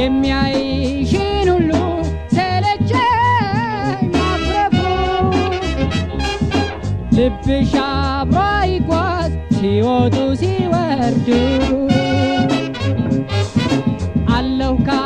የሚያይሽን ሁሉ ሰለቸኝ ማፍረፉ ልብሽ አብሮ ይጓዝ ሲወጡ ሲወርዱ አለሁ